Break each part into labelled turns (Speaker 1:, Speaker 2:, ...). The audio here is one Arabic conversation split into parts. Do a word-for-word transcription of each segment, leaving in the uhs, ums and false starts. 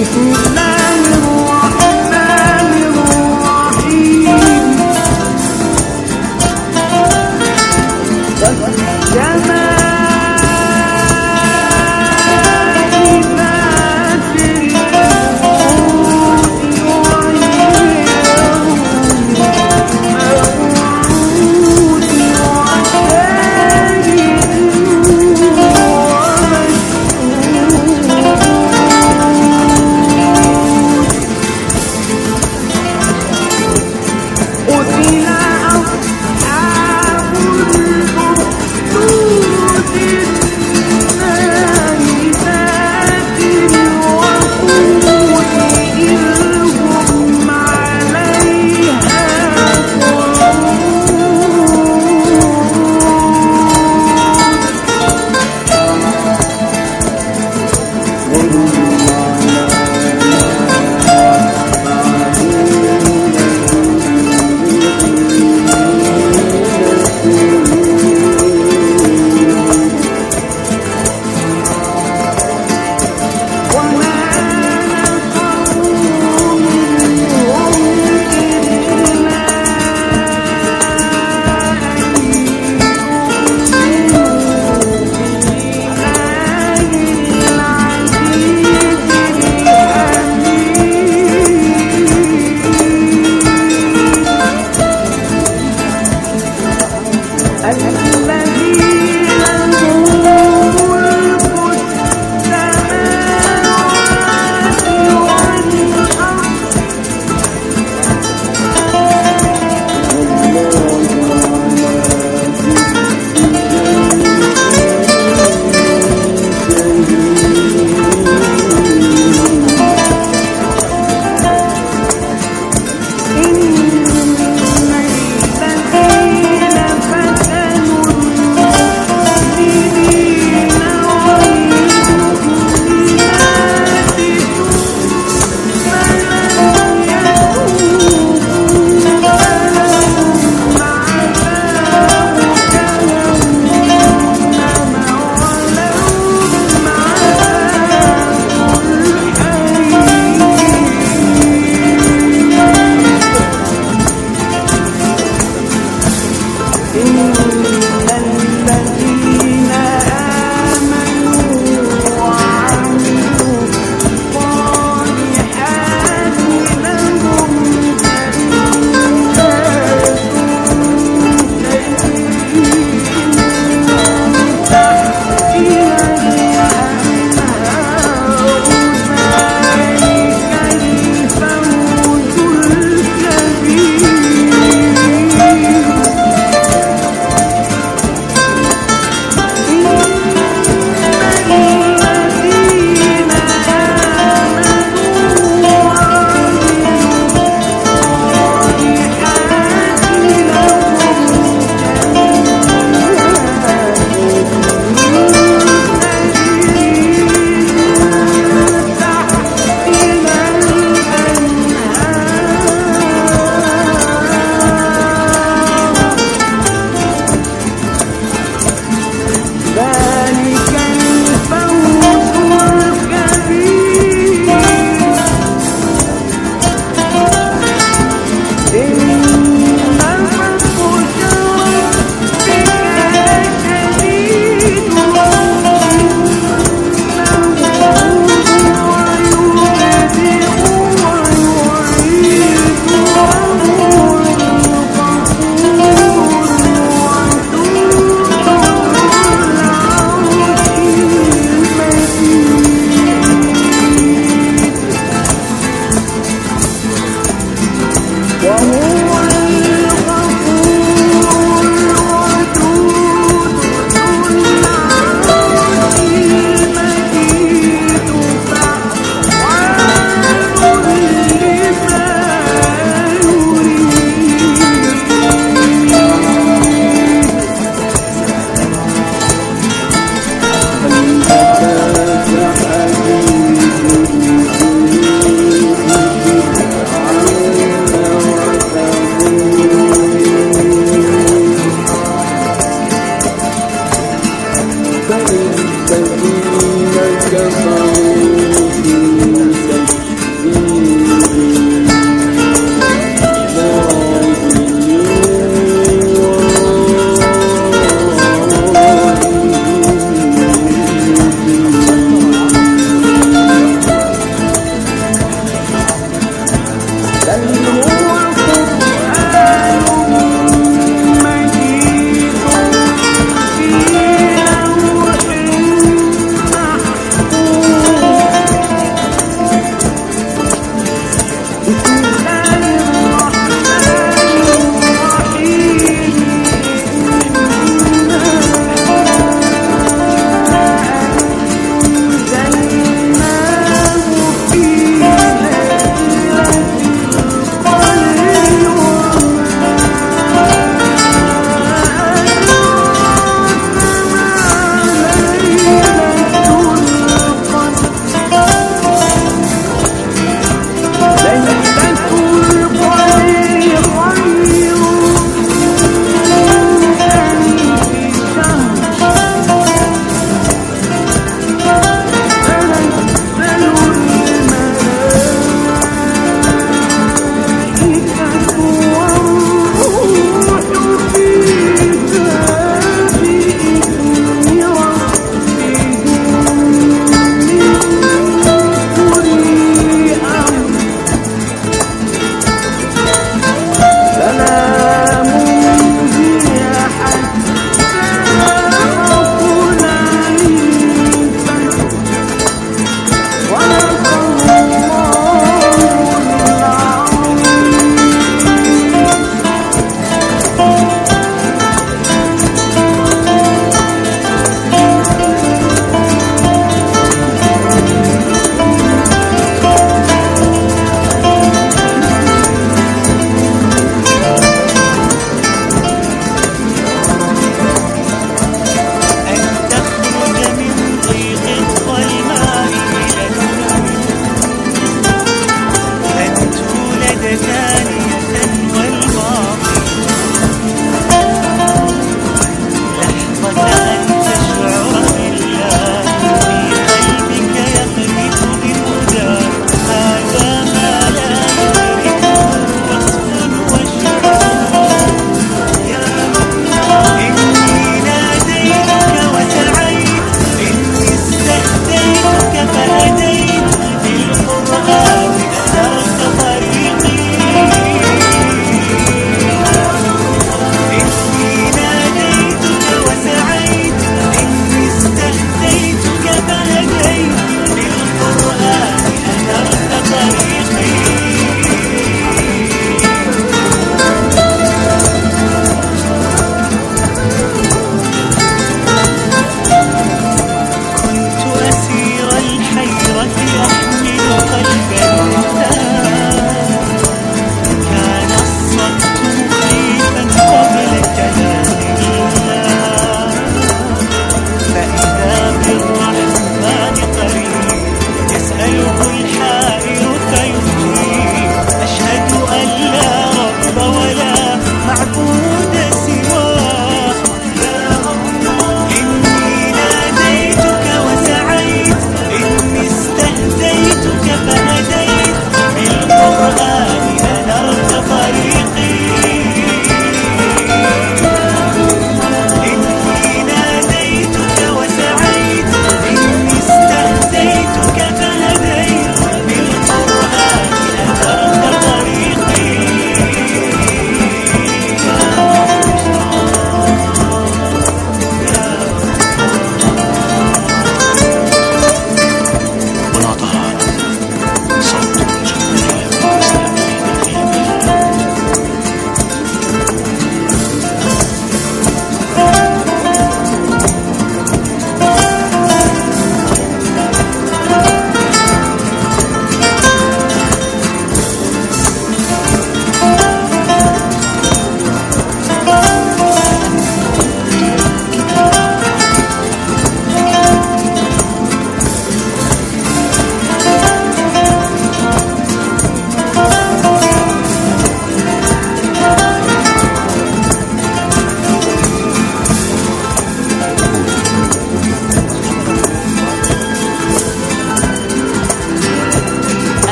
Speaker 1: الذي له ملك السماوات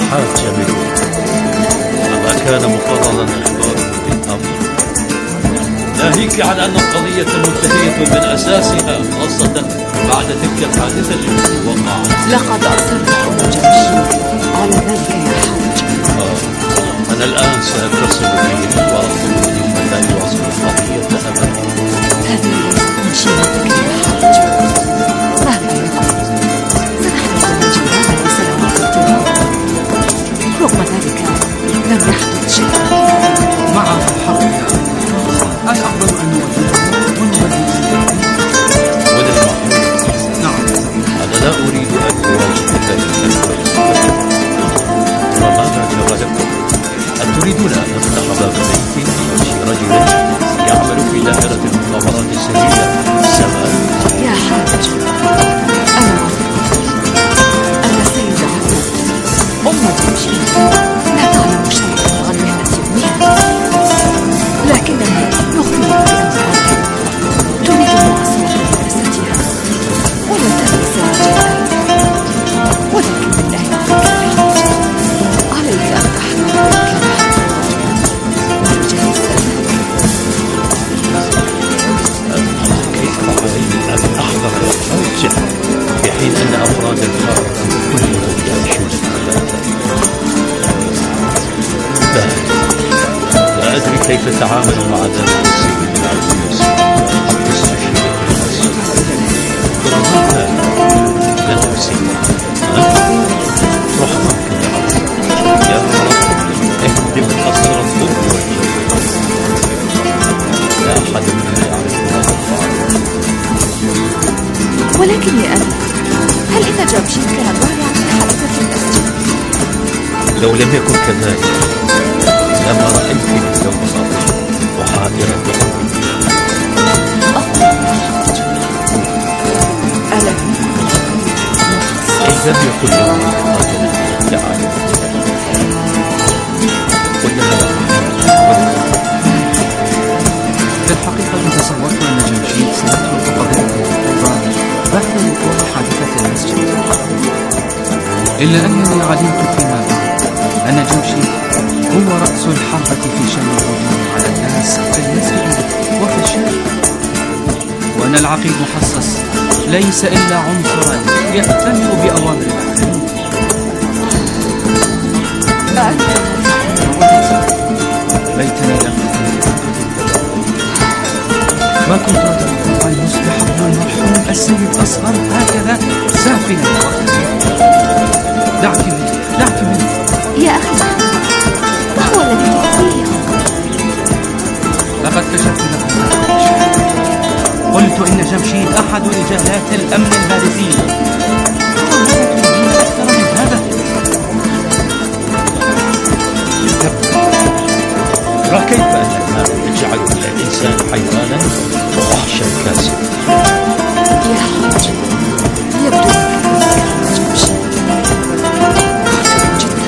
Speaker 1: حاجة منه. أما كان مقررا إخباره بالأمر ناهيك عن أن القضية منتهية من أساسها، خاصة بعد تلك الحادثة التي وقعت.
Speaker 2: لقد أصر أبو جمشيد على ذلك يا حاج.
Speaker 1: آه. أنا الآن سأتصل به وأطلب منه لا يواصل القضية أبدا.
Speaker 2: هذه ليست مشيئتك يا حاج. مهما يكن سنحرص من جيراننا لسلامة الطرق. رغم ذلك لم يحدث شيء.
Speaker 3: معه الحق يا أخي. الأفضل أن نودعه ونبدل
Speaker 1: وللمحمود.
Speaker 3: نعم.
Speaker 1: أنا لا أريد أن أواجه ذلك. وماذا جرى لكم؟ هل تريدون أن نفتح باب بيت يمشي رجل يعمل في دائرة المخابرات السرية سماء؟
Speaker 2: يا حاج، أنا أنا السيد عفوف أم جمشيد، لا تعلم شيئا عن مهنة أمها، لكنني يخبرك بأنها تريد معاصرة مدرستها ولا تنسى وجهها. ولكن بالله عليك أن تحمل الكلام وتجهز
Speaker 1: كيف علي أن أحضر الحاجة في حين أن أفراد القارة كلهم يعيشون حياة؟ لا لا أدري كيف أتعامل مع ذلك السيد العزيز. حتى استشير رحمك لا تنسي رحمك يا رب اهدم أسر الظلم والجبر. لا أحد منا يعرف هذا الفعل.
Speaker 2: ولكن يا أبي، هل إن جمشيد كان ضايعا في حادثة المسجد؟
Speaker 1: لو لم يكن كذلك لما رأيتني اليوم صابرا وحائرا بأمري.
Speaker 2: ألم
Speaker 1: إن لم يكن يوم رجلا تعالى قلنا له
Speaker 3: في الحقيقة تصورت أن جمشيد سيترك قضية بعد وقوع حادثة المسجد، إلا أنني علمت فيما بعد أن جمشيد هو رأس الحربة في شن الهجوم على الناس في المسجد وفي الشارع، وأن العقيد محصص ليس إلا عنصرا يأتمر بأوامر الآخرين. ليتني لم أكن. ما كنت أتوقع أن يصبح ابن المرحوم السيد أصغر هكذا سافلا. دعك مني دعك مني
Speaker 2: يا أخي، ما هو الذي تخفيه؟
Speaker 3: لقد كشفت لكم هذا الشيء. قلت إن جمشيد أحد رجالات الأمن البارزين. وماذا تريدين أكثر من هذا؟
Speaker 1: ترى كيف أن المال يجعل الإنسان حيوانا ووحشا كاسرا.
Speaker 2: يا حاج، يبدو أنك جمشيد محسن جدا.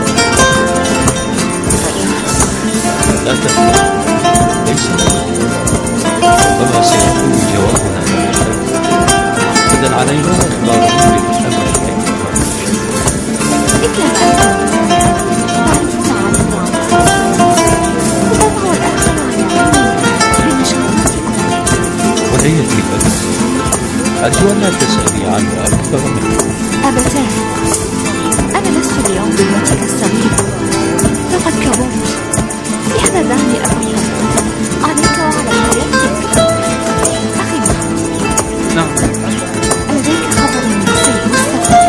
Speaker 1: لا تفهم، ليس وما سيكون جوابنا عن الخير. إذن علينا إخباره بالأمر كيف
Speaker 2: مثل ما أنتم تعرفون عنه وتضعوا الآخر عن بمشكلتكم.
Speaker 1: وليتي بك أرجو أن لا تسألي عنه أكثر منه.
Speaker 2: أبتاه، أنا لست اليوم بابنتك الصغيرة، لقد كبرت. لهذا دعني أفهم عليك وعلى حياتك. أخي محمود،
Speaker 3: نعم.
Speaker 2: لديك خبر من السيد مصطفى؟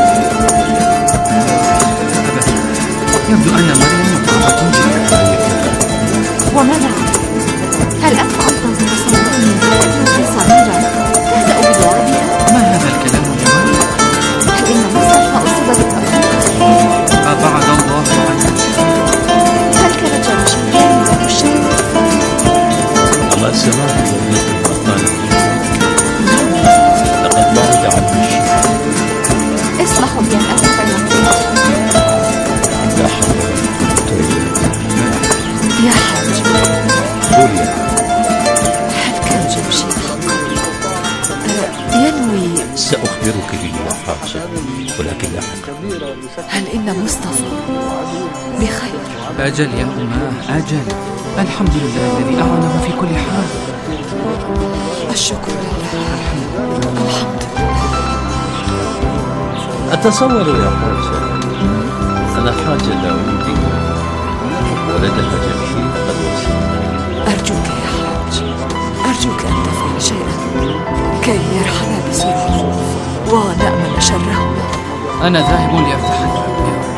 Speaker 3: أبدا، يبدو أن مريم متعبة جدا.
Speaker 2: وماذا؟ هل أنت أيضا تصور من ابنة صغيرة تهدأ بلعبها؟
Speaker 3: ما هذا الكلام يا مريم؟
Speaker 2: هل إن مصطفى أصيب بالتأخير؟
Speaker 3: أبعد الله عنه.
Speaker 2: هل كان جمشيد يعمل الشيء؟
Speaker 1: أما سمعت مثل ما قال لقد بعد عنه الشيء.
Speaker 2: اسمحوا لي أن أذهب إلى البيت.
Speaker 1: لا حول ولا قوة إلا بالله.
Speaker 2: يا حاج،
Speaker 1: قول يا
Speaker 2: هل كان جمشيد حقا ينوي؟
Speaker 1: سأخبرك به يا حاجة. ولكن لاحقا.
Speaker 2: هل إن مصطفى بخير؟
Speaker 3: أجل يا أماه، أجل. الحمد لله الذي أعانه في كل حال.
Speaker 2: الشكر لله. الحمد لله.
Speaker 1: أتصور يا حاجة أن حاجة داودي ولدها جمشيد قد وصل.
Speaker 2: أرجوك يا حاج، أرجوك أن تفعل شيئا كي يرحل بسرعة ونأمن شرهما.
Speaker 3: أنا ذاهب لأفتح الباب.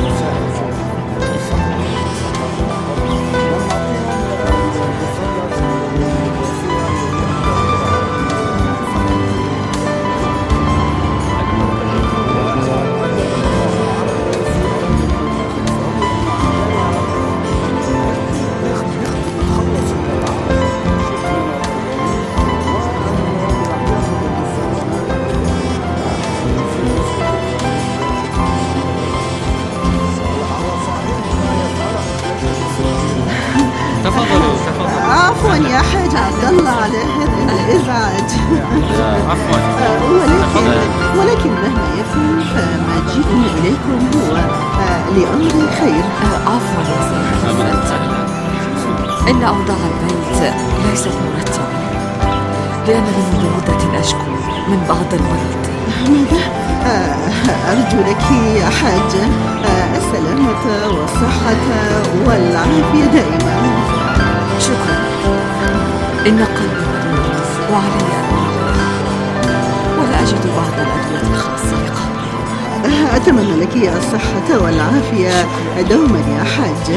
Speaker 4: عفوا يا حاج عبد الله على هذا الإزعاج.
Speaker 3: عفوا.
Speaker 4: ولكن ولكن مهما يكن فمجيئنا إليكم هو لأمر خير.
Speaker 2: عفوا يا سيدي، إن أوضاع البيت ليست مرتبة، لأنني منذ مدة أشكو من بعض المرض.
Speaker 4: ماذا؟ أرجو لك يا حاجة السلامة والصحة والعافية دائما.
Speaker 2: شكرا. إن قلبي مريض وعلي أمر، ولا أجد بعض الأدوية الخاصة بقلبي.
Speaker 4: أتمنى لك الصحة والعافية دوما يا حاجة.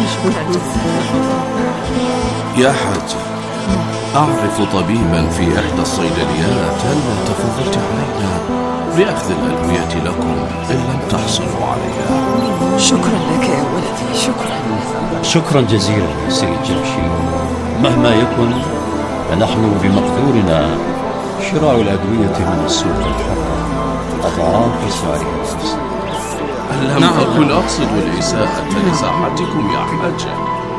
Speaker 5: يا حاجة، أعرف طبيبا في إحدى الصيدليات، هل تفضلت علينا بأخذ الأدوية لكم إن لم تحصلوا عليها؟
Speaker 2: شكرا لك يا ولدي، شكرا.
Speaker 1: شكرا جزيلا يا سيد جمشيد. مهما يكن فنحن بمقدورنا شراء الأدوية من السوق الحر أضعاف سعرها الأصلي.
Speaker 5: لم نعم. أكن أقصد الإساءة لصحتكم يا حاجة.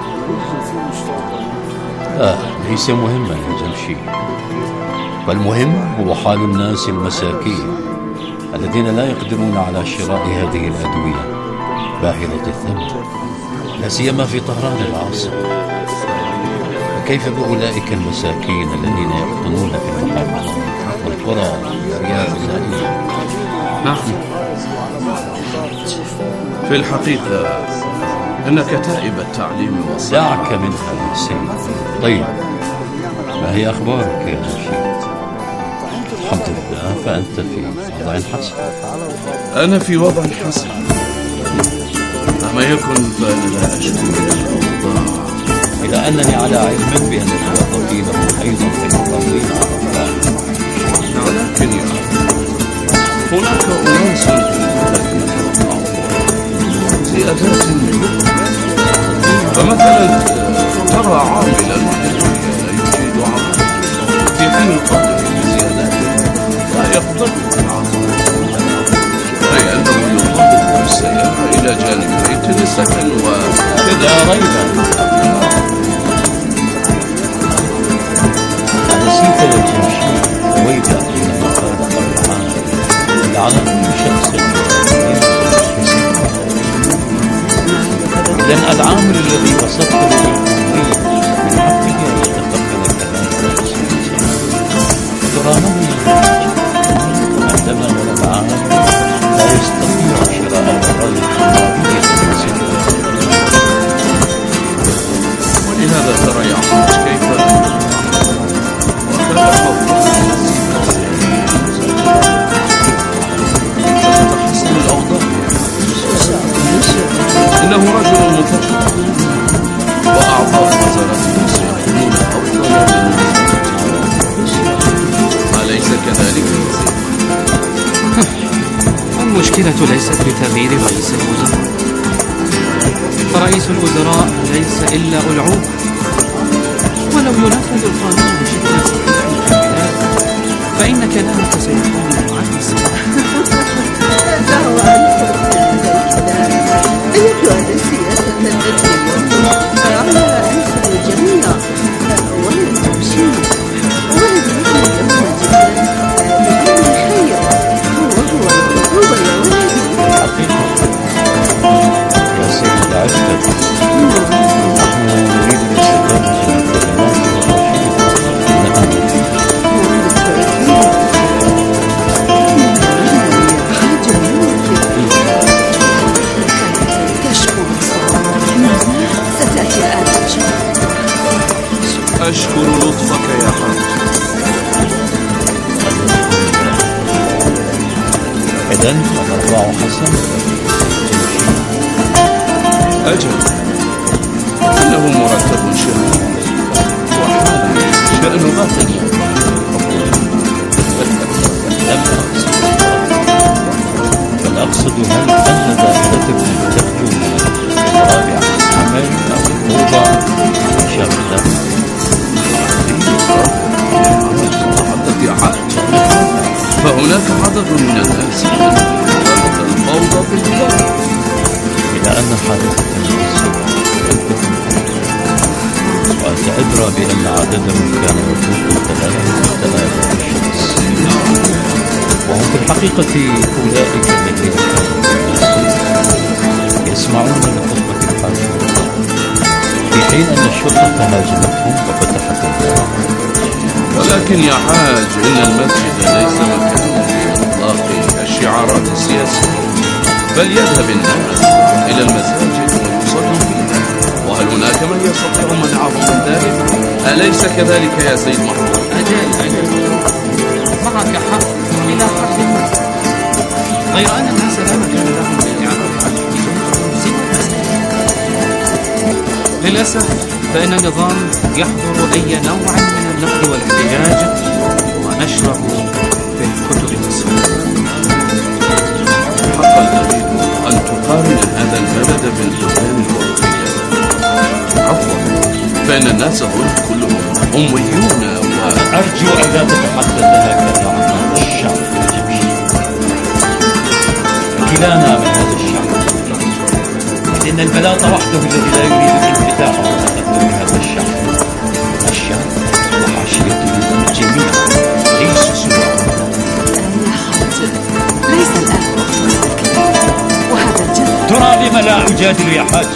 Speaker 1: لا، ليس مهما يا جمشيد، فالمهم هو حال الناس المساكين الذين لا يقدرون على شراء هذه الأدوية باهظة الثمن، لا سيما في طهران العاصمة. فكيف بأولئك المساكين الذين يقطنون في المحافظات والقرى والأرياف الزائرة؟
Speaker 3: نعم.
Speaker 5: في الحقيقة إن كتائب التعليم والصحة.
Speaker 1: دعك منها يا سيدي. طيب، ما هي أخبارك يا جمشيد؟ الحمد لله، فأنت في وضع حسن.
Speaker 5: أنا في وضع حسن، مهما يكن فأنا لا أشكو من الأوضاع،
Speaker 1: إلى أنني على علم بأن الموظفين هم أيضا في المقاولين على الله.
Speaker 5: ولكن يا هناك أناس زيادات فمثلا ترى عاملا لا يجيد عمله في حين قدر بزيادات لا يقدر أي أنه يطالب بالسيارة إلى جانب بيت السكن وكذا.
Speaker 1: لا ريب، نسيت للجمشيد ويدا حينما فارق الرحمن على كل شخص. إذن العامل الذي وصفته بالتمرين من حقه أن يتقبل كلام ترانه عندما هو العامل لا يستطيع شراء الأراضي الحمامية
Speaker 5: ولهذا ترى يا حاج كيف وكان ستتحسن الأوضاع. إنه رجل مثقف وأعضاء وزارته سيكونون أفضل من أليس كذلك؟
Speaker 3: المشكلة ليست بتغيير رئيس الوزراء، فرئيس الوزراء ليس إلا ألعوبة، ولو ينفذ القانون بشكل صحيح في البلاد فإن كلامك سيكون معكسا.
Speaker 4: أيتها السياسة التي على أنسب الجميع ولد جمشيد، ولد مثل اليوم جدا لأمر خير، وهو المطلوب يا ولدي.
Speaker 5: أشكر لطفك يا حاج.
Speaker 1: إذن الأرباع حسن.
Speaker 5: أجل، إنه مرتب شهري وحالا شأن باطل.
Speaker 1: لم أقصد، بل أقصد هل أن ذاكرتكم تخلو من الاضطراب عن العمل أو الفوضى شغلة؟
Speaker 5: تحدث يا حاج، فهناك عدد من الناس خلق الفوضى في البلاد.
Speaker 1: إلى أن حادثة المسجد لم تكن وأنت أدرى بأن عددهم كان يفوق ثلاثة آلاف شخص، وهم في الحقيقة أولئك الذين كانوا يسمعون لخطبة الحاج، في حين أن الشرطة هاجمتهم وفتحت الباب.
Speaker 5: ولكن يا حاج، إن المسجد ليس مكانا لإطلاق الشعارات السياسية، بل يذهب الناس إلى المساجد ويصلوا فيها، وهل هناك من يستطيع منعهم من ذلك؟ أليس كذلك يا سيد محمود؟
Speaker 3: أجل أجل معك حق إلى حد ما، غير أن الناس لا مكان لهم للإعراض عن حجتهم سوى المساجد. للأسف فإن النظام يحظر أي نوع من النقد والاحتجاج ونشره في الكتب والسنة.
Speaker 5: حقا أريد أن تقارن هذا البلد بالبلدان الأوروبية. عفوا، فإن الناس هنا كلهم أميون و...
Speaker 1: أرجو أن لا تتحدث هكذا عن الشعب الجميل. كلانا من هذا الشعب، إن البلاط وحده الذي لا يريد الانفتاح وتقدم هذا الشعب. الشعب وحاشيته الجميع ليسوا سواء.
Speaker 2: يا حاج، ليس الآن وقت الكلام، وهذا الجد.
Speaker 1: ترى لم لا أجادل يا حاج؟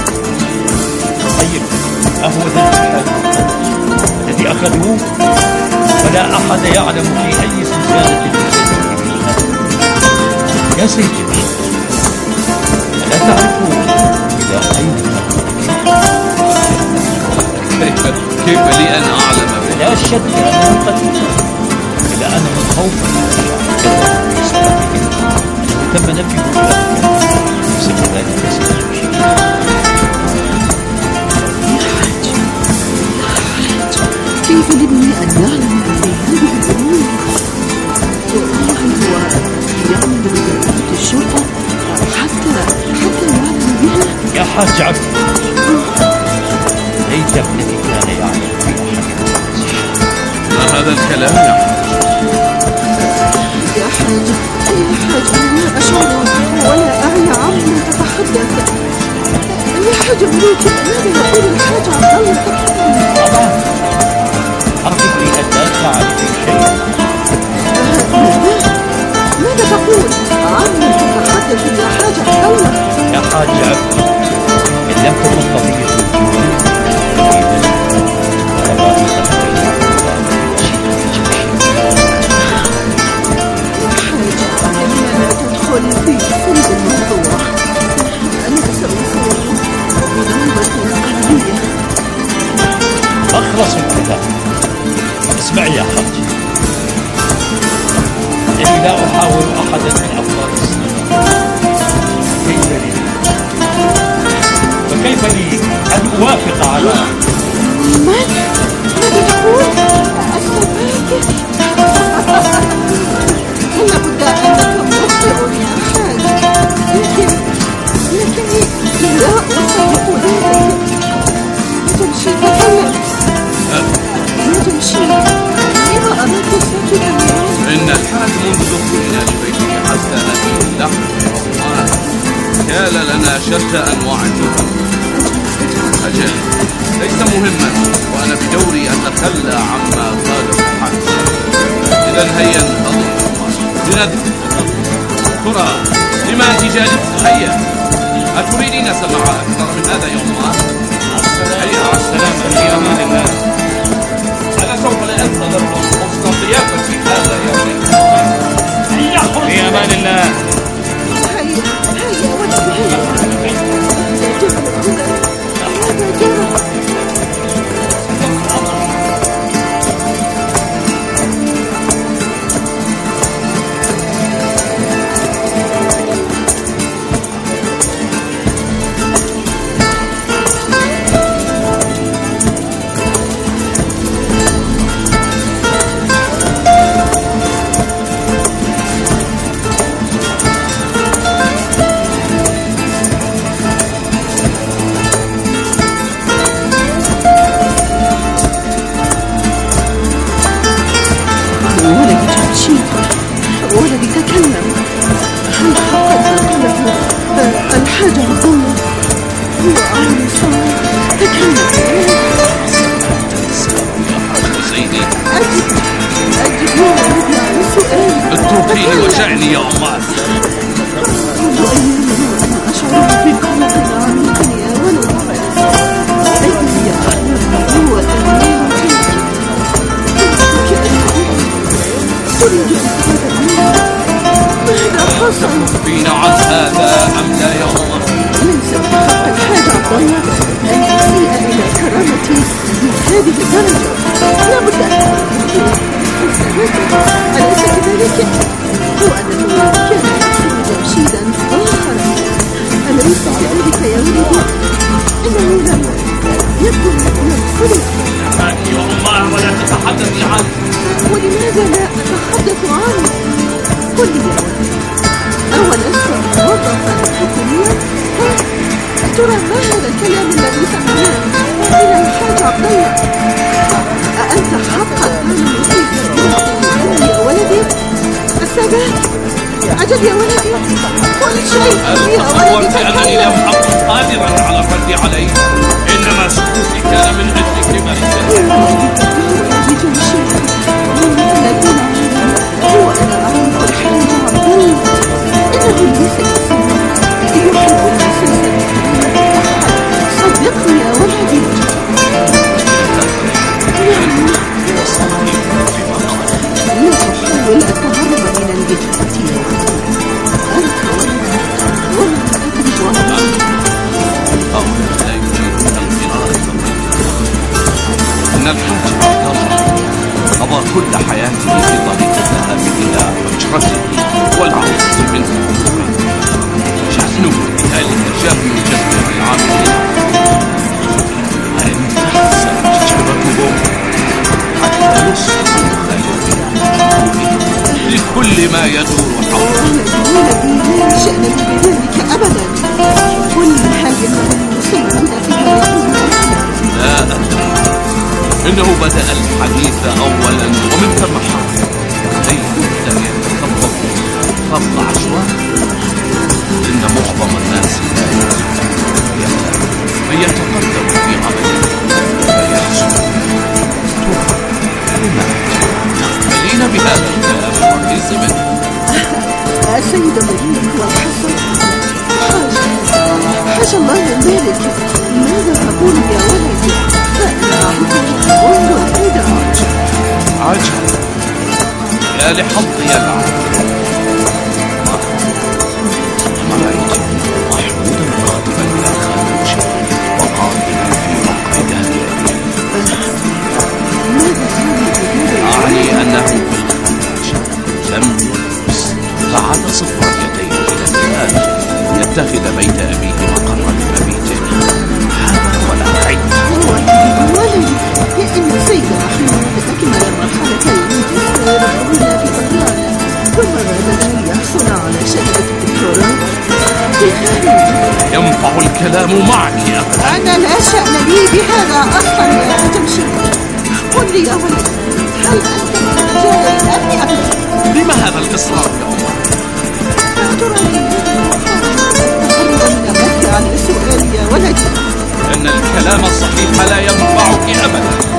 Speaker 1: طيب، أهو ذا الحاج الذي أخذوه ولا أحد يعلم في أي سلسلة يا سيدي، ألا تعرفون إلى أين
Speaker 5: كيف كيف لي أن أعلم به؟
Speaker 1: لا شك أنه قتل، إلى أن من خوف تم نفيه الأخير بسبب ذلك سيدي.
Speaker 4: كيف لابني أن يعلم بهذه الأمور؟ وهل هو يعمل بجريمة الشرطة حتى حتى يعلم بها؟
Speaker 1: يا حاج عبد، ليت ابنك كان يعلم بأحد
Speaker 5: ما هذا الكلام يا حاج؟
Speaker 4: يا حاج يا حاج، أنا لا أشعر ولا أعي عما تتحدث. يا حاج ملوك، ماذا يقول الحاج عبد الله؟
Speaker 1: طبعا حقيقي أن لا تعرف شيء.
Speaker 4: ماذا تقول؟ عما تتحدث يا حاج عبد الله؟
Speaker 1: يا حاج عبد، إن لم تكن قضية الجوع
Speaker 4: تدخل في صلب الموضوع. أنا سأصور بنوبة قلبية.
Speaker 1: أخلص الكلام. اسمعي يا حاج، إني لا أحاول أحدا من أفراد السنة. كيف لي وكيف لي أن أوافق على
Speaker 4: ماذا؟ ماذا تقول؟ السفاكة؟ لا بد أنك مخطئ يا حاج، لكن لكني لا أصدق ذلك. لا تمشي، تكلم. لا تمشي، لما أردت ساكتا؟
Speaker 5: إن الحاج منذ دخولنا لبيته حتى نأتي اللحم والرمان كان لنا شتى أنواع الجهد. أجل، ليس مهما، وأنا بدوري أن أتخلى عما قاله الحاج. إذا هيا ننتظر لنذهب. ترى لما أنت جالس؟ هيا، أتريدين سماع أكثر من هذا يوما؟ هيا على السلامة، في أمان الله. أنا سوف لا أنتظر حسن ضيافتي هذا يوم. في أمان الله.
Speaker 4: هيا هيا وجهي، لا تبلغ هنا. ماذا جرى؟ وأعين صار تكلم.
Speaker 5: سيدي
Speaker 4: أجب أجب يا ولدي على سؤالي.
Speaker 5: اتركيني وجعني يا أمات.
Speaker 4: منذ أيام وأنا أشعر بقلق عميق يا ولدي. أيدي أحلامي وأماني تريد إسعاد ماذا حصل؟
Speaker 5: تخبرين عن هذا أم لا يا أمات؟
Speaker 4: ليس بحق الحاج عبد الله أن يسيء إلى كرامتي بهذه الدرجة. لا بد أن أليس كذلك؟ هو أنه كان يقتل جمشيدا آخر. أليس كذلك يا ولدي؟ إنه لم يكن يقتله.
Speaker 5: يا أمات ولا تتحدثي عنه.
Speaker 4: ولماذا لا أتحدث عنه؟ قل لي يا ولدي، أولست وضعا حكوميا؟ ترى ما هذا الكلام الذي سمعناه من الحاج عبد الله؟ أأنت حقا كان يصيب بالأمن يا ولدي؟ الثبات؟ أجل يا ولدي، كل شيء يا ولدي
Speaker 5: تصورت أنني لم أكن قادرا على الرد عليه، إنما سكوتي كان من أجل كبر سني.
Speaker 4: يا ولدي جمشيد من الذين هو أنا أعرف الحاج عبد الله. إنه ليس كثيرا يحب المسلسل. صدقني يا ولدي. لا تحاول التهرب من الإجابة يا ولدي. أنت ولدي ولا أدرج عنك.
Speaker 5: أو لا يريد القراءة. إن الحاج عبد الله قضى كل حياته في طريق الذهاب إلى حجرته والعودة منه. شأنه بذلك جاء من جزء العاملين. أنت ستجربه حتى يصبح لكل ما يدور حوله.
Speaker 4: ولدي لا شأن بذلك أبدا. كل هذه المسلمون في هذه.
Speaker 5: لا أدري. إنه بدأ الحديث أولا ومن ثم حرف ليس بدأ يتخبط خط عشوائي. إن معظم الناس لا يهتم من يتقدم في عمله فيحصل. تقبلين بهذا الكلام الرخيص منه؟
Speaker 4: السيد الملك والحسن حاجة حاجة الله من ذلك. ماذا تقول يا ولدي؟ فأنا أعرفه منذ البدع.
Speaker 5: عجب يا لحظي العجب. ما رأيت محمودا غاضبا إلى خالد وقائلا في مقعد
Speaker 4: ماذا تعني؟
Speaker 5: أعني أنه بالخارج لم يلبس فعاد صفر اليدين إلى الخارج يتخذ بيت أبيه مقرا لمبيته. هذا هو العيب.
Speaker 4: ولدي إن السيد محمود أكمل مرحلة الماجستير الأولى في طهران، ثم بدا أن يحصل على شهادة الدكتوراه في الخارج.
Speaker 5: ينفع الكلام معك يا أبدا.
Speaker 4: أنا لا شأن لي بهذا أصلا يا جمشيد. قل لي يا ولدي، هل أنت من الرجال الأبي أبدا؟
Speaker 5: لما هذا الإصرار يا أمه؟
Speaker 4: أعترني أتهرب من الرد على سؤالي يا ولدي.
Speaker 5: إن الكلام الصحيح لا ينفعك أبدا.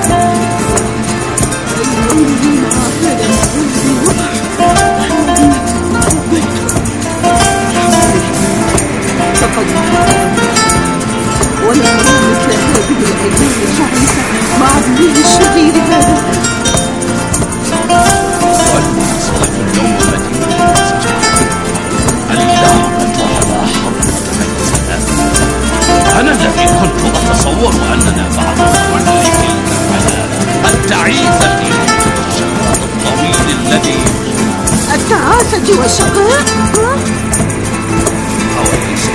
Speaker 4: فقد ولا أرى مثل هذه الأيام الشعيسة مع ابنه الشرير هذا.
Speaker 5: والمحصل في اليوم مدينة اللعنة على حرمة الزمان. أنا الذي كنت أتصور أننا بعد كل تلك الحياة التعيسة والشقاء الطويل الذي
Speaker 4: التعاسة والشقاء؟
Speaker 5: أوليس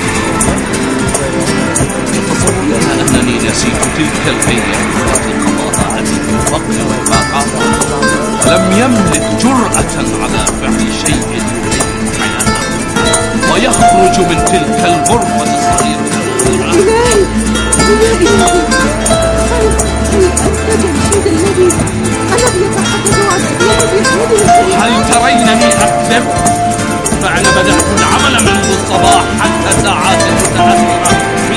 Speaker 5: يتصورون أنني نسيت تلك الأيام التي قضاها أبي في الفقر والفاقة ولم يملك جرأة على فعل شيء يريد حياته ويخرج من تلك الغرفة الصغيرة.
Speaker 4: إلهي إلهي هل أنت جمشيد الذي الذي يتحدث عن أبيه بهذه
Speaker 5: هل ترينني أكذب؟ فأنا بدأت العمل منذ الصباح حتى ساعات متأخرة في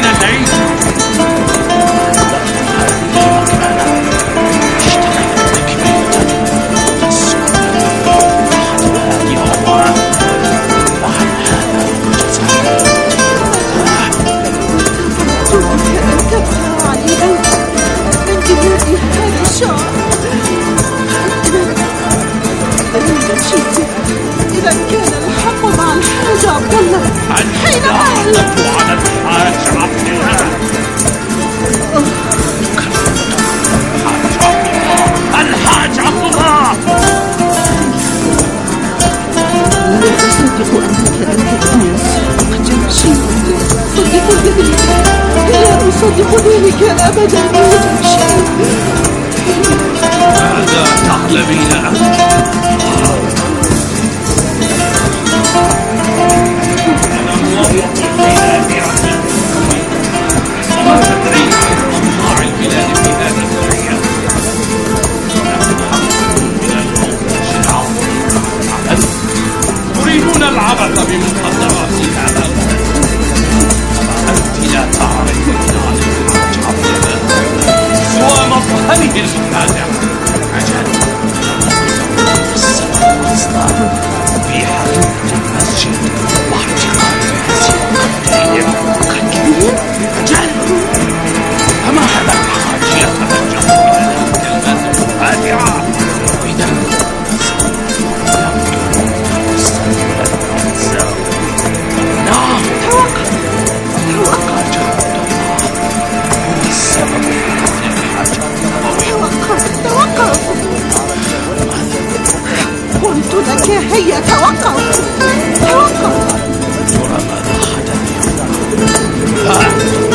Speaker 4: حينما
Speaker 1: على الحاج عبد الله. الحاج عبد الله،
Speaker 4: لا أصدق أنك لم تكن صدق جمشيد. صدق ذلك، لا أصدق ذلك أبدا يا جمشيد.
Speaker 1: ماذا تعلمين أنت؟ أنا موظف في نادرة، وما تدري عن أوضاع البلاد في هذه الأيام. تريدون العبث بمقدرات هذا البلد. أنت لا تعرفين عن الحاج عبد الله سوى مظهره المخادع. أجل السلام في حدود المسجد واحتقان الناس وقتلهم قتلهم. أجل أما هذا الحاج يتوجه إلى الكلمات المخادعة؟ إذا نعم، توقف توقف جرد الله هو السبب في قتل الحاج.
Speaker 4: توقف توقف، قلت لك هيا توقف توقف.
Speaker 1: ترى ماذا حدث؟ ها،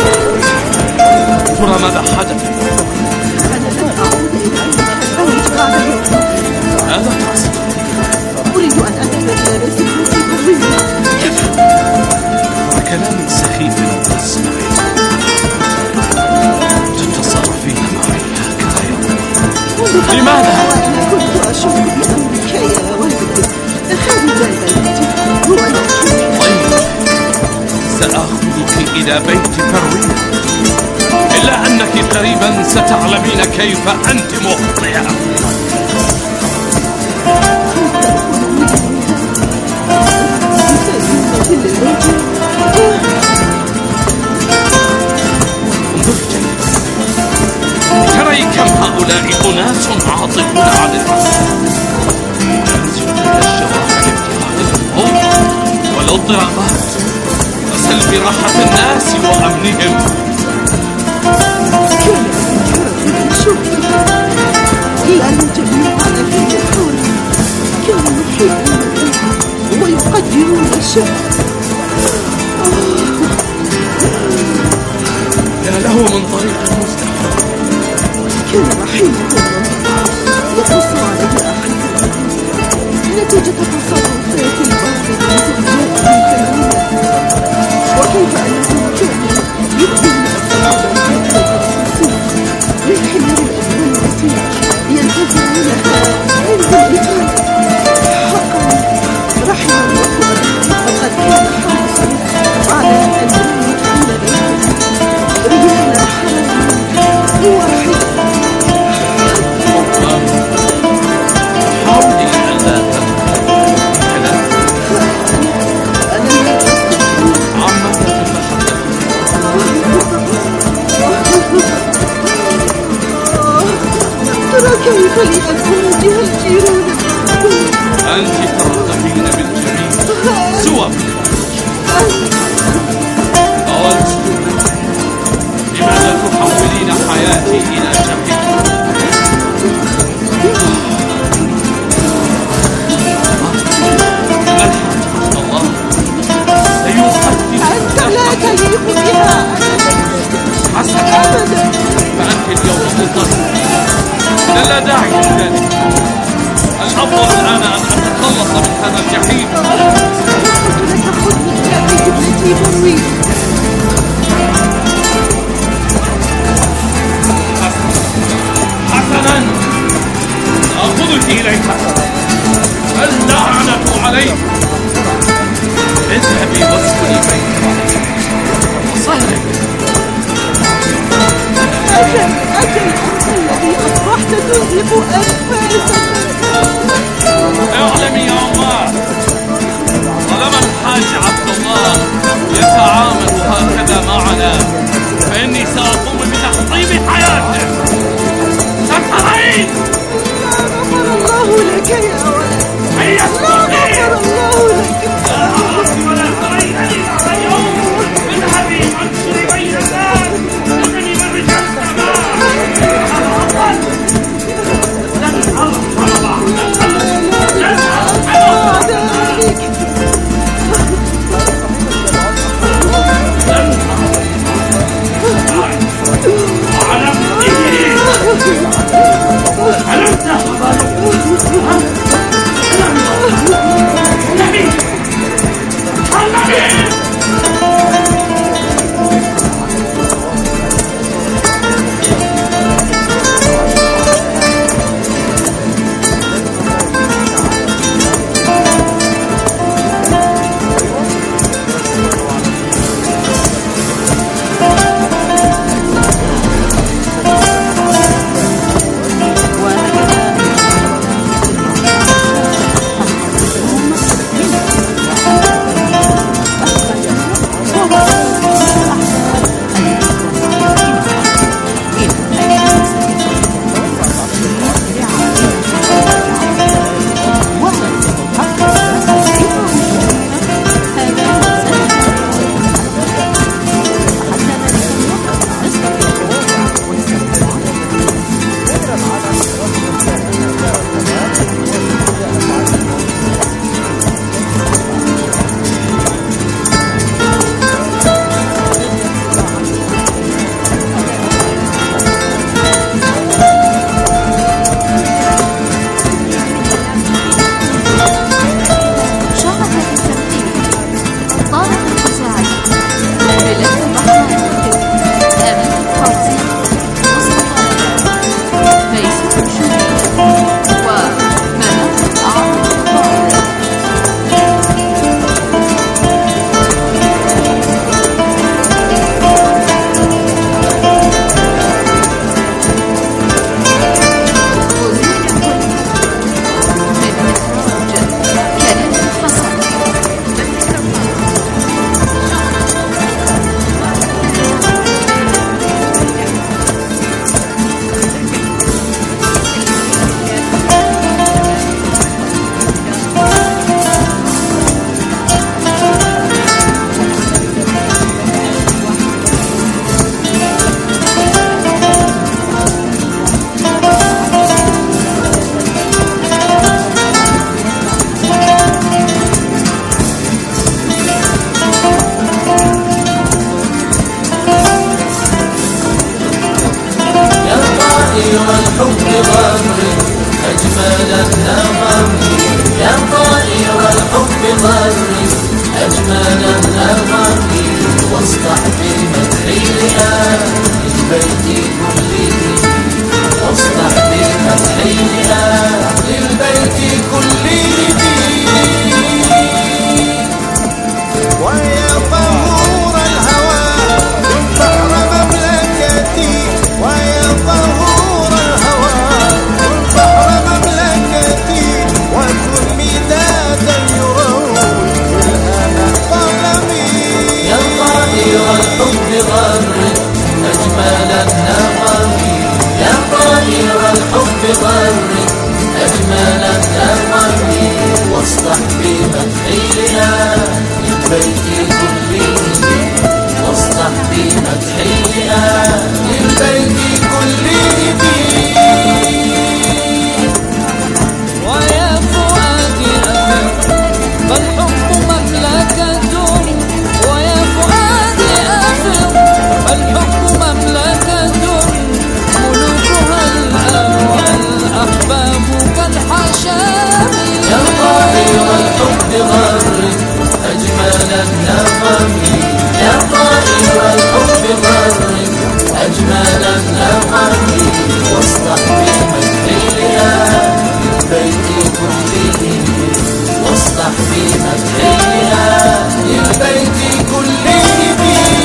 Speaker 1: ترى ماذا حدث؟
Speaker 4: أنا لن أعود إلى المكان بعد اليوم.
Speaker 1: ماذا تقصد؟
Speaker 4: أريد أن أذهب إلى رسالتي القوية.
Speaker 1: كلام سخيف تسمعين، تتصرفين معي هكذا يوم. لماذا؟
Speaker 4: وأنا كنت أشعر بأمرك يا ولدي خارج البيت، ولكن
Speaker 1: طيب، سآخذك إلى بيت فروين، إلا أنك قريبا ستعلمين كيف أنت مخطئة. ترى كم هؤلاء أناس عاطفون عن العالم، ينزلون إلى الشوارع لابتعاد الفوضى والاضطرابات وسلب راحة الناس وأمنهم.
Speaker 4: كانوا جميعا في الحول، كانوا يحبون ويقدرون الشر.
Speaker 1: يا له من طريق مستحيل.
Speaker 4: كان رحيمهم يقص علي أحد نتيجة تصرفات الباطلة زوجات الكلام، وكيف أنهم كانوا يؤذون أصحاب السوق للحمير الأبواب ينتزعونها عند الإجابة. حقا رحم الله، وقد كان حرصا على أن يدخل بيته رجال حرام واحد.
Speaker 1: حاولي أن لا تفعلي كلام عما
Speaker 4: ترى كيف لي أن أواجه الجيران؟
Speaker 1: أنت ترغبين بالجميع سوى قلت لماذا تحولين حياتي إلى جحيم؟ الحاج عبد الله سيقدم.
Speaker 4: أنت لا تليق بها
Speaker 1: حسنا،
Speaker 4: أبدا.
Speaker 1: فأنت اليوم منتصر، لا داعي لذلك. الأفضل الآن أن أتخلص من هذا الجحيم.
Speaker 4: قلت لك خذني إلى بيت ابنتي بروي.
Speaker 1: حسنا، سأخذك إليها. اللعنة عليك. اذهبي واسكني بيتها وصلك.
Speaker 4: أجل أجل الذي أصبحت تزلق أنفاسك.
Speaker 1: اعلمي يا الله، طالما الحاج عبد الله يتعامل هكذا معنا فإني سأقوم بتحطيم حياته. سترين.
Speaker 4: غفر الله لك يا ولد.
Speaker 1: هيا
Speaker 4: غفر الله لك.
Speaker 1: ولا ترين طائر الحب غرد أجمل النغم، يا طائر الحب غرد أجمل النغم، واصدح بمدحي لآل البيت كلهم، واصدح بمدحي لآل البيت كلهم.
Speaker 6: ويا طهور الهوى والبحر مملكتي، ويا طهور الهوى والبحر مملكتي، وكن مدادا يروي الهنا ظلمي.
Speaker 1: يا طائر الحب غرد أجمل النغم، يا طائر الحب غرد أجمل النغم، واصدح بمدحي لآل البيت كلهم، واصدح بمدحي لآل البيت كلهم.
Speaker 7: ويا فؤادي أفر فالحب مملكة، ويا فؤادي أفر فالحب مملكة، ملوكها الآن والأحباب كالحشام.
Speaker 1: يا طائر الحب غرد أجمل النغم، يا طائر الحب غرد أجمل النغم، واصدح بمدحي لآل البيت كلهم، واصدح بمدحي لآل البيت كلهم.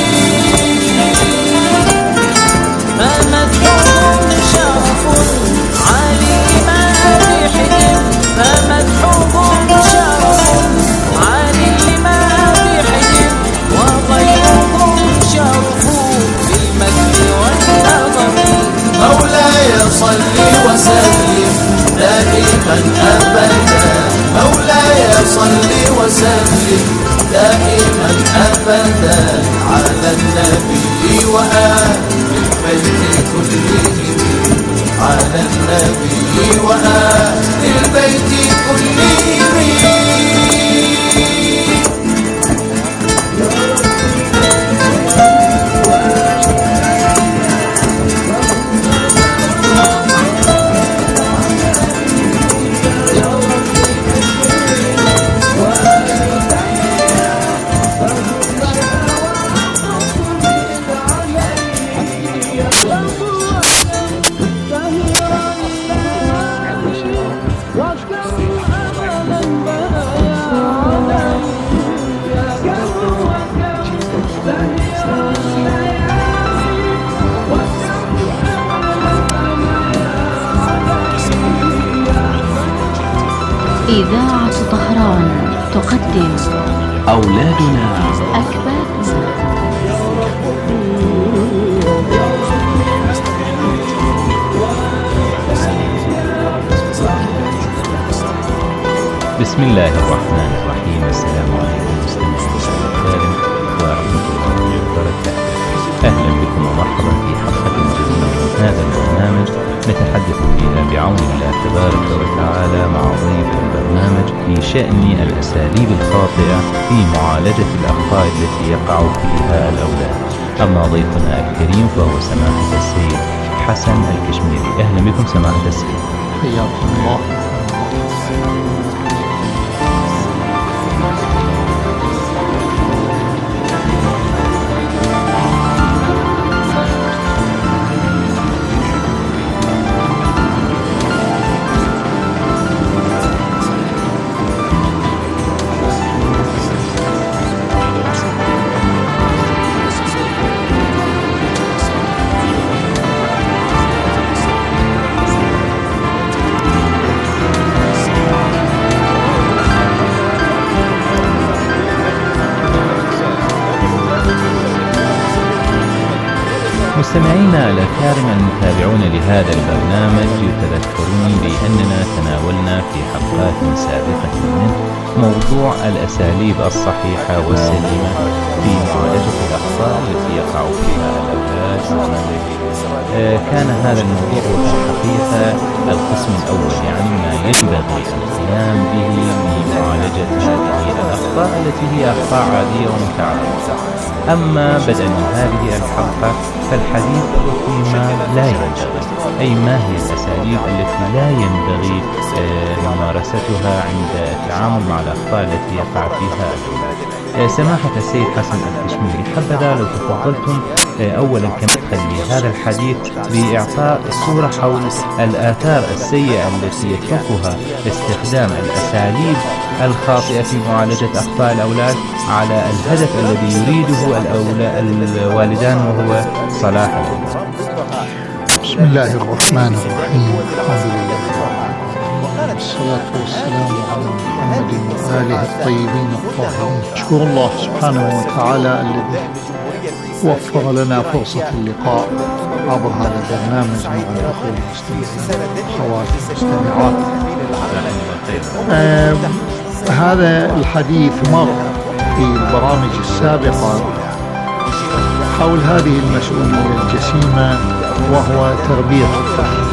Speaker 7: فمدحهم شرف علي مادحهم، فمدحهم شرف علي مادحهم، وغيرهم شرف بالمدح والنظر.
Speaker 1: مولاي صل وسلم دائما أبدا، مولاي صل وسلم دائما أبدا على النبي وآل البيت كلهم، على النبي وآل البيت كلهم.
Speaker 8: إذاعة طهران تقدم
Speaker 3: أولادنا
Speaker 8: أكبادنا.
Speaker 9: بسم الله الرحمن الرحيم. السلام عليكم مستمعينا الكرام ورحمة الله وبركاته. أهلا بكم ومرحبا في حلقة جديدة من هذا البرنامج نتحدث فيها بعون الله تبارك وتعالى مع ضيف البرنامج في شأن الأساليب الخاطئة في معالجة الأخطاء التي يقع فيها الأولاد. أما ضيفنا الكريم فهو سماحة السيد حسن الكشميري. أهلا بكم سماحة السيد.
Speaker 3: حياكم الله.
Speaker 9: مستمعينا الأكارم المتابعون لهذا البرنامج يتذكرون بأننا تناولنا في حلقات سابقة منه موضوع الأساليب الصحيحة والسليمة في معالجة الأخطاء التي يقع فيها الأولاد. كان هذا الموضوع في الحقيقة القسم الأول، يعني ما ينبغي القيام به في معالجة هذه الأخطاء التي هي أخطاء عادية ومتعارفة. أما بدءا من هذه الحلقة فالحديث فيما لا ينبغي، أي ما هي الأساليب التي لا ينبغي ممارستها عند التعامل مع الأخطاء التي يقع فيها الأولاد. سماحة السيد حسن الكشميري، حبذا لو تفضلتم أولا كمدخل لهذا الحديث بإعطاء صورة حول الآثار السيئة التي يتركها استخدام الأساليب الخاطئة في معالجة أخطاء الأولاد على الهدف الذي يريده الوالدان وهو صلاح الأولاد.
Speaker 10: بسم الله الرحمن الرحيم، الحمد لله والصلاة والسلام على محمد وآله الطيبين الطاهرين. أشكر الله سبحانه وتعالى الذي وفر لنا فرصة اللقاء عبر هذا البرنامج مع الأخوة المستمعين والأخوات المستمعات. آه هذا الحديث مر في البرامج السابقة حول هذه المسؤولية الجسيمة وهو تربية الطفل.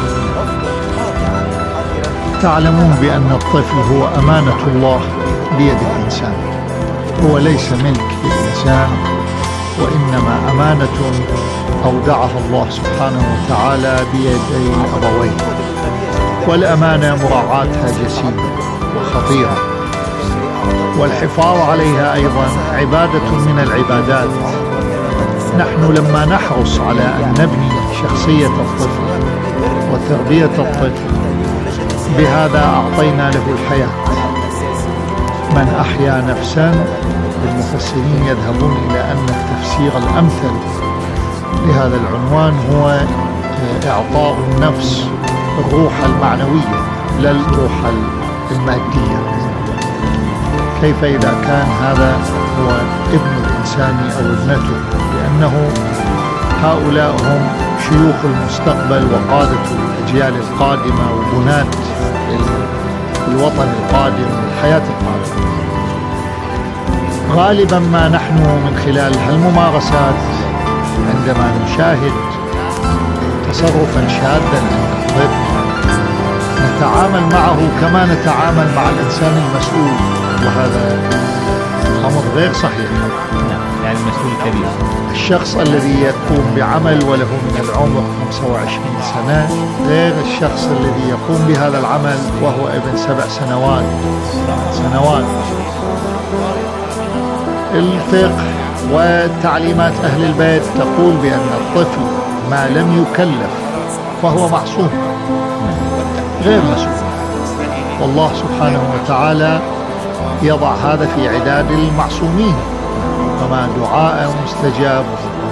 Speaker 10: تعلمون بأن الطفل هو أمانة الله بيد الإنسان، هو ليس ملك للإنسان، وإنما أمانة أودعها الله سبحانه وتعالى بيدي أبويه، والأمانة مراعاتها جسيمة وخطيرة، والحفاظ عليها أيضا عبادة من العبادات. نحن لما نحرص على أن نبني شخصية الطفل وتربية الطفل بهذا أعطينا له الحياة. من أحيا نفسا، المفسرين يذهبون إلى أن التفسير الأمثل لهذا العنوان هو إعطاء النفس الروح المعنوية لا الروح المادية. كيف إذا كان هذا هو ابن الإنسان أو ابنته؟ لأنه هؤلاء هم شيوخ المستقبل وقادة الأجيال القادمة وبناة الوطن القادم والحياة القادمة. غالبا ما نحن من خلال هالممارسات عندما نشاهد تصرفا شاذا عند الطفل نتعامل معه كما نتعامل مع الإنسان المسؤول، وهذا أمر غير صحيح.
Speaker 9: يعني المسؤول كبير،
Speaker 10: الشخص الذي يقوم بعمل وله من العمر خمسة وعشرين سنة غير الشخص الذي يقوم بهذا العمل وهو ابن سبع سنوات سنوات الفقه وتعليمات أهل البيت تقول بأن الطفل ما لم يكلف فهو معصوم غير مسؤول، والله سبحانه وتعالى يضع هذا في عداد المعصومين، وما دعاء مستجاب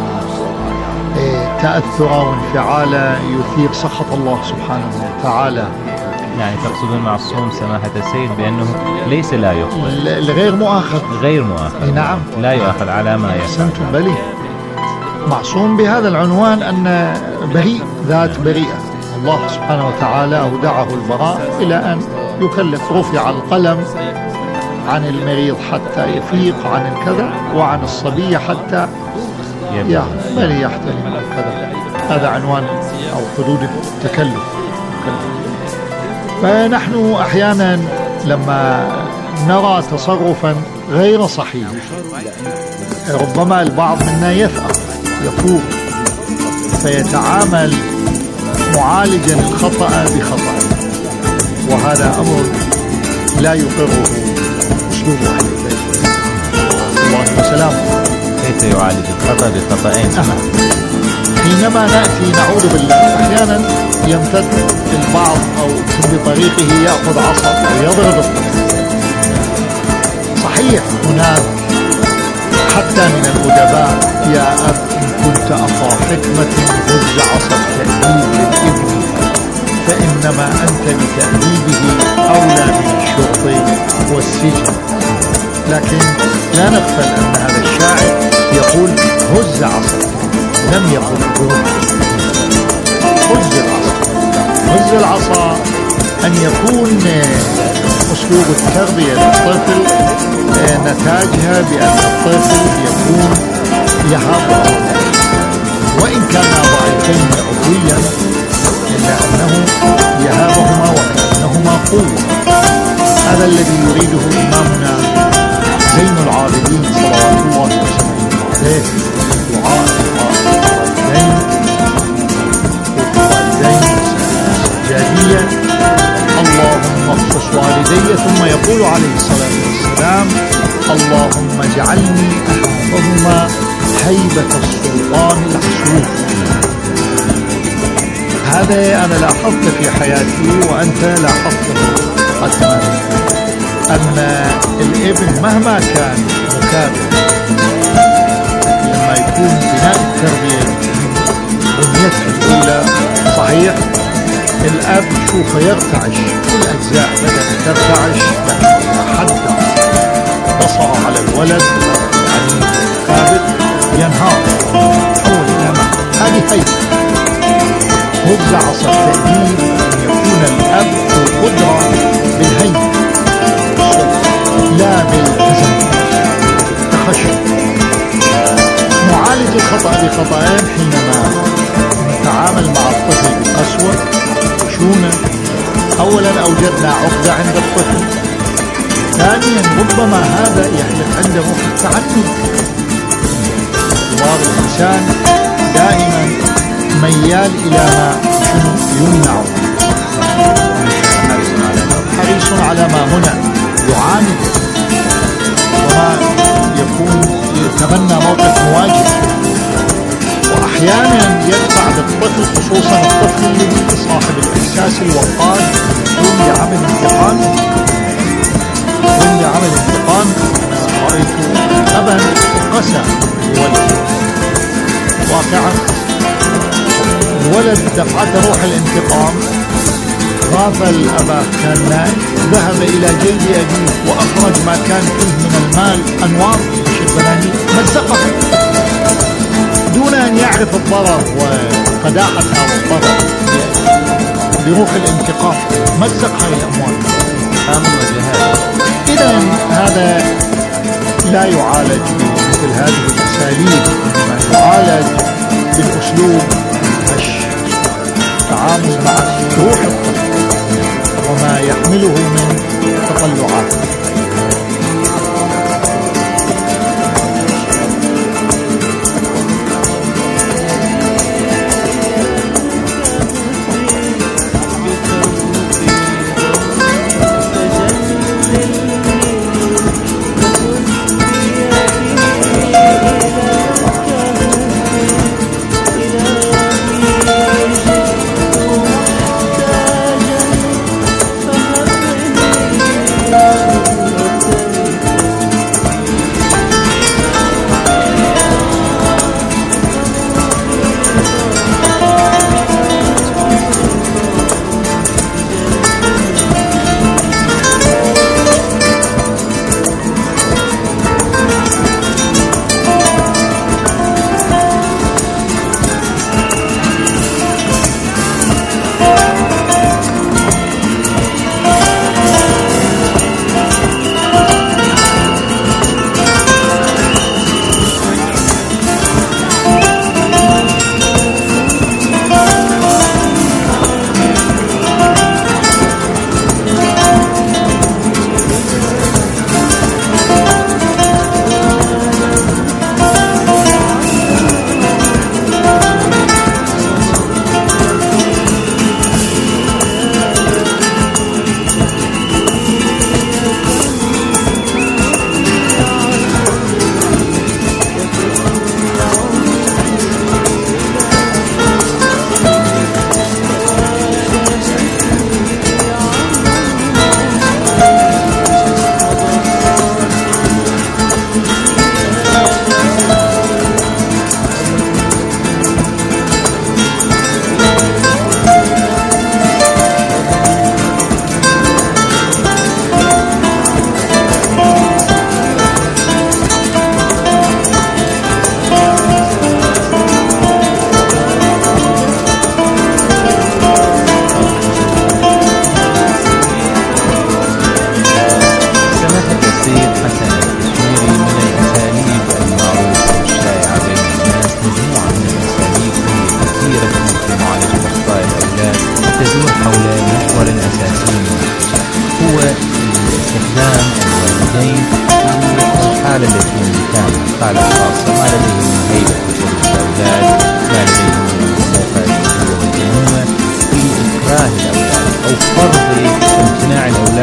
Speaker 10: تأثر وانفعالا يثير سخط الله سبحانه وتعالى.
Speaker 9: يعني تقصدون معصوم سماحة السيد بأنه ليس لا يقبل،
Speaker 10: الغير مؤاخذ
Speaker 9: غير مؤاخذ
Speaker 10: نعم،
Speaker 9: لا يؤاخذ على ما يفعل.
Speaker 10: أحسنتم، بلي معصوم بهذا العنوان أن بريء، ذات بريئة. الله سبحانه وتعالى أودعه البراء إلى أن يكلف، رفع القلم عن المريض حتى يفيق، عن الكذا، وعن الصبي حتى بل يحتلم الكذا. هذا عنوان أو حدود التكلف. فنحن أحيانا لما نرى تصرفا غير صحيح ربما البعض منا يفأر يفوق فيتعامل معالجا الخطأ بخطأ، وهذا أمر لا يقره أسلوب أهل البيت الله وسلامه.
Speaker 9: كيف يعالج الخطأ بخطأين؟
Speaker 10: حينما نأتي نعوذ بالله أحيانا يمتد البعض أو بطريقه يأخذ عصا أو يضرب الطفل. صحيح هناك حتى من الأدباء يا أب إن كنت أخا حكمة هز عصا التأديب للابن فإنما أنت بتأديبه أولى من الشرط والسجن. لكن لا نغفل أن هذا الشاعر يقول هز عصا، لم يقل ضرب. هز العصا، هز العصا أن يكون أسلوب التربية للطفل نتاجها بأن الطفل يكون يهاب وإن كان ضعيفين عضويا إلا أنه يهابهما وكأنهما قوة. هذا الذي يريده إمامنا زين العابدين صلوات الله وسلامه إيه دعاء الوالدين والوالدين سجادية اللهم اخصص والدي، ثم يقول عليه الصلاة والسلام اللهم اجعلني أحفظهما هيبة السلطان العسوف. هذا أنا لاحظت في حياتي وأنت لاحظته حتما، أن الابن مهما كان مكابر لما يكون بناء التربية بنيته الأولى صحيح، الأب شوفه يرتعش، كل أجزاء بدأت ترتعش لما حدد بصره على الولد يعني ثابت ينهار حول الأمام. هذه هي مبدع التأديب أن يكون الأب ذو القدرة بالهيئة لا بالهزم التخشب. معالج الخطأ بخطأين حينما نتعامل مع الطفل بقسوة وخشونة. أولا أوجدنا عقدة عند الطفل، ثانيا ربما هذا يحدث عنده التعنت. بعض الإنسان دائما ميال إلى ما يمنع، حريص على ما منع، يعاند وما يكون يتبنى موقف مواجه، وأحيانا يدفع بالطفل خصوصا الطفل الذي صاحب الإحساس الوقاد يقوم بعمل انتقام. يقوم بعمل انتقام. أنا رأيت أبا قسى بولده واقعا، الولد دفعته روح الانتقام، غافل الأبا كان نائم، ذهب إلى جيب أبيه وأخرج ما كان فيه من المال أنوار البنانير، مزقه دون أن يعرف الضرر وقداحتها والضرر بروح الانتقام، مزق هذه الأموال. إذا هذا لا يعالج بمثل هذه الأساليب، إنما يعالج بالأسلوب هش، التعامل مع روح الطفل وما يحمله من تطلعات.
Speaker 6: محتاجا فهب لي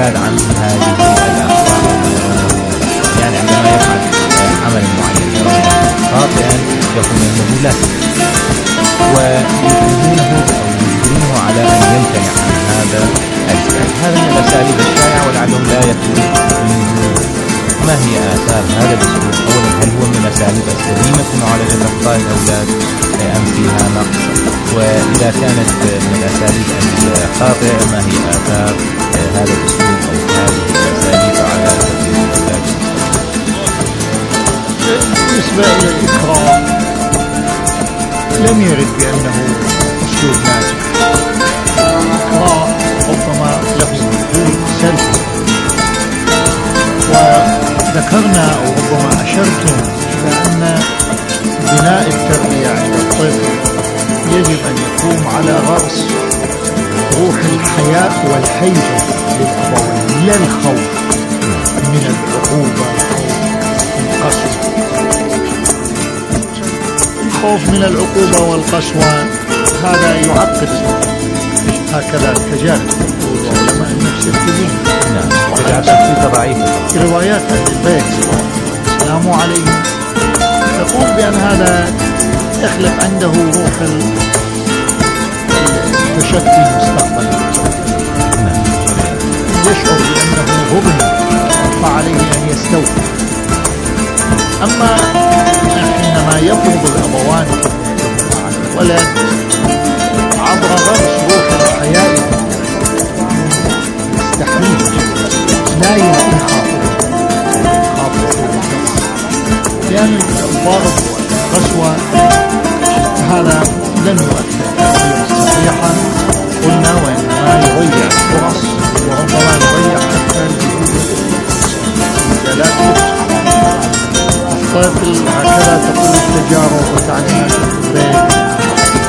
Speaker 9: الابتعاد عن هذه الأخطاء. يعني عندما يفعل عمل معين خاطئا يقول أنه لا، ويجبرونه أو يجبرونه على أن يمتنع عن هذا الفعل. هذا من الأساليب الشائعة ولعلهم لا يخلو منه. ما هي آثار هذا الأسلوب؟ أولا، هل هو من الأساليب السليمة في معالجة أخطاء الأولاد أم فيها نقص؟ وإذا كانت من الأساليب الخاطئة ما هي آثار هذا الأسلوب أو هذه الأساليب على تربية الأولاد؟
Speaker 10: بالنسبة إلى الإكراه لم يرد بأنه أسلوب ناجح. الإكراه ربما لفظ مفهوم سلبي، وذكرنا أو ربما أشرتم إلى أن بناء التربية عند الطفل يجب أن يقوم على غرس روح الحياء والهيبة للأبوين، لا الخوف من العقوبة أو القسوة. الخوف من العقوبة والقسوة هذا يعقد هكذا التجارب يقول علماء النفس الكلين.
Speaker 9: نعم، تجعل شخصيته ضعيفة.
Speaker 10: في روايات أهل البيت السلام عليهم يقول بأن هذا يخلق عنده روح التشكي مستقبلا. يشعر بأنه غبن فعليه أن يستوفي. أما حينما يفرض الأبوان مع الولد عبر غرس روح الحياء يستحميه، لا يمكن خاطئه، لأن الضرب والقسوة هذا لن يؤثر تأثيرا صحيحا. قلنا وإنما يضيع الفرص وربما يضيع حتى المجالات. الطفل هكذا تقول التجارب وتعليم